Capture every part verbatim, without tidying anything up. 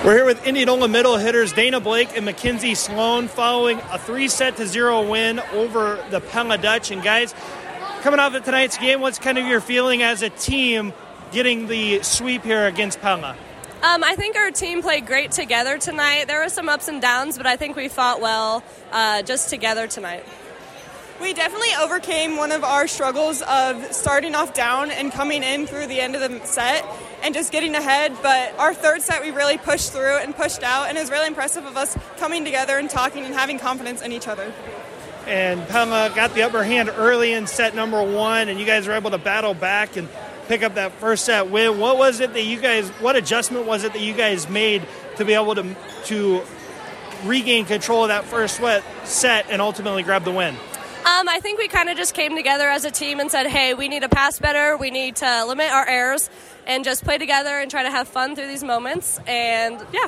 We're here with Indianola middle hitters Dana Blake and Mackenzie Sloan following a three-set to zero win over the Pella Dutch. And guys, coming off of tonight's game, what's kind of your feeling as a team getting the sweep here against Pella? Um, I think our team played great together tonight. There were some ups and downs, but I think we fought well uh, just together tonight. We definitely overcame one of our struggles of starting off down and coming in through the end of the set and just getting ahead. But our third set, we really pushed through and pushed out, and it was really impressive of us coming together and talking and having confidence in each other. And Pella got the upper hand early in set number one, and you guys were able to battle back and pick up that first set win. What was it that you guys, what adjustment was it that you guys made to be able to, to regain control of that first set and ultimately grab the win? Um, I think we kind of just came together as a team and said, hey, we need to pass better, we need to limit our errors, and just play together and try to have fun through these moments. And, yeah.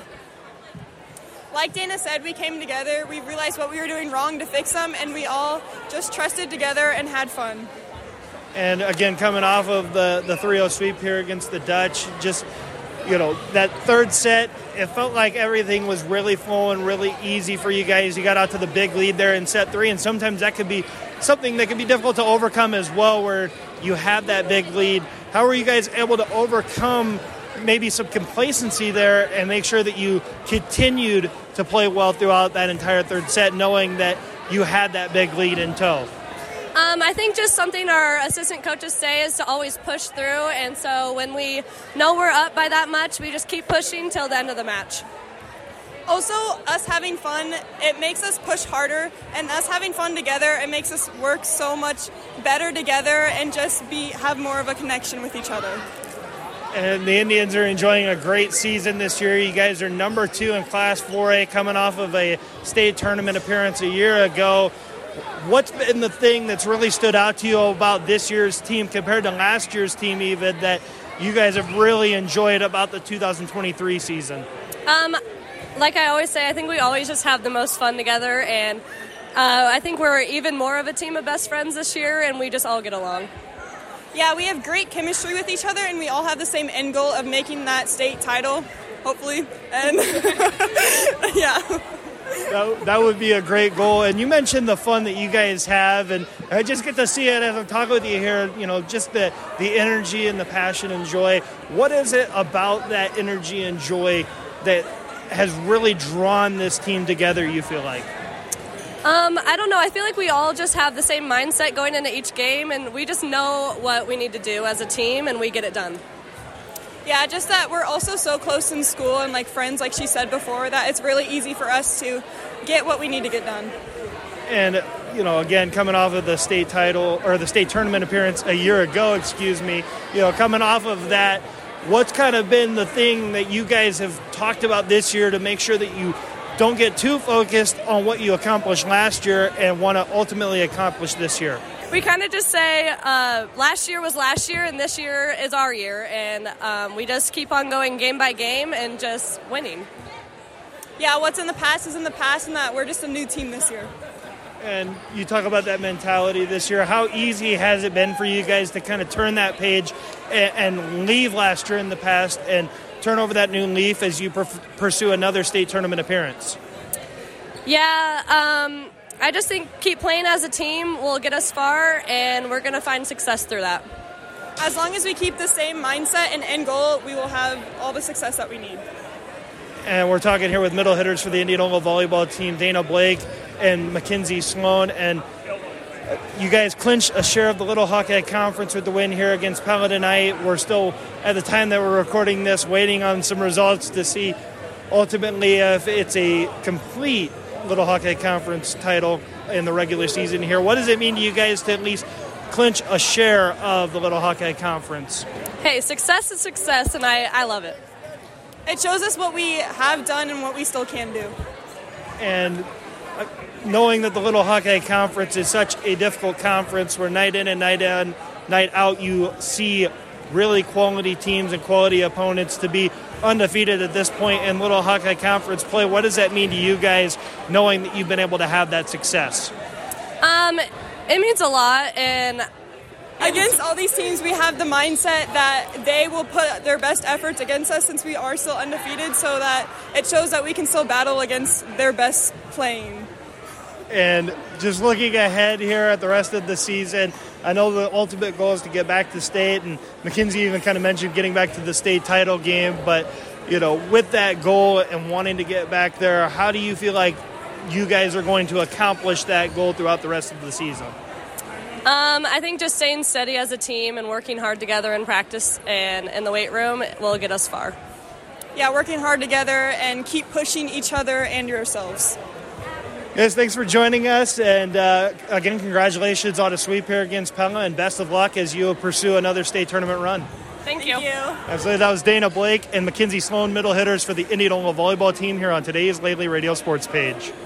Like Dana said, we came together, we realized what we were doing wrong to fix them, and we all just trusted together and had fun. And, again, coming off of the, the three oh sweep here against the Dutch, just, you know, that third set, it felt like everything was really flowing, really easy for you guys. You got out to the big lead there in set three, and sometimes that could be something that can be difficult to overcome as well, where you have that big lead. How were you guys able to overcome maybe some complacency there and make sure that you continued to play well throughout that entire third set, knowing that you had that big lead in tow? Um, I think just something our assistant coaches say is to always push through, and so when we know we're up by that much, we just keep pushing till the end of the match. Also, us having fun, it makes us push harder, and us having fun together, it makes us work so much better together and just be have more of a connection with each other. And the Indians are enjoying a great season this year. You guys are number two in Class four A, coming off of a state tournament appearance a year ago. What's been the thing that's really stood out to you about this year's team compared to last year's team even that you guys have really enjoyed about the two thousand twenty-three season? Um, like I always say, I think we always just have the most fun together, and uh, I think we're even more of a team of best friends this year, and we just all get along. Yeah, we have great chemistry with each other, and we all have the same end goal of making that state title, hopefully. And yeah. That, that would be a great goal. And you mentioned the fun that you guys have, and I just get to see it as I'm talking with you here, you know, just the, the energy and the passion and joy. What is it about that energy and joy that has really drawn this team together, you feel like? Um, I don't know. I feel like we all just have the same mindset going into each game, and we just know what we need to do as a team, and we get it done. Yeah, just that we're also so close in school and like friends, like she said before, that it's really easy for us to get what we need to get done. And, you know, again, coming off of the state title or the state tournament appearance a year ago, excuse me, you know, coming off of that, what's kind of been the thing that you guys have talked about this year to make sure that you don't get too focused on what you accomplished last year and want to ultimately accomplish this year? We kind of just say uh, last year was last year and this year is our year, and um, we just keep on going game by game and just winning. Yeah, what's in the past is in the past, and that we're just a new team this year. And you talk about that mentality this year. How easy has it been for you guys to kind of turn that page and, and leave last year in the past and turn over that new leaf as you per- pursue another state tournament appearance? Yeah, um, I just think keep playing as a team will get us far, and we're going to find success through that. As long as we keep the same mindset and end goal, we will have all the success that we need. And we're talking here with middle hitters for the Indianola volleyball team, Dana Blake and Mackenzie Sloan. And you guys clinched a share of the Little Hawkeye Conference with the win here against Pella tonight. We're still, at the time that we're recording this, waiting on some results to see ultimately if it's a complete Little Hawkeye Conference title in the regular season here. What does it mean to you guys to at least clinch a share of the Little Hawkeye Conference? Hey, success is success, and I, I love it. It shows us what we have done and what we still can do. And knowing that the Little Hawkeye Conference is such a difficult conference where night in and night in, night out, you see really quality teams and quality opponents to be undefeated at this point in Little Hawkeye Conference play. What does that mean to you guys, knowing that you've been able to have that success? Um, it means a lot, and Against all these teams, we have the mindset that they will put their best efforts against us since we are still undefeated, so that it shows that we can still battle against their best playing. And just looking ahead here at the rest of the season, I know the ultimate goal is to get back to state, and Mackenzie even kind of mentioned getting back to the state title game, but you know, with that goal and wanting to get back there, how do you feel like you guys are going to accomplish that goal throughout the rest of the season? Um, I think just staying steady as a team and working hard together in practice and in the weight room will get us far. Yeah, working hard together and keep pushing each other and yourselves. Yes, thanks for joining us, and uh, again, congratulations on a sweep here against Pella, and best of luck as you pursue another state tournament run. Thank, Thank you. you. Absolutely. That was Dana Blake and Mackenzie Sloan, middle hitters for the Indianola volleyball team here on today's Lately Radio Sports page.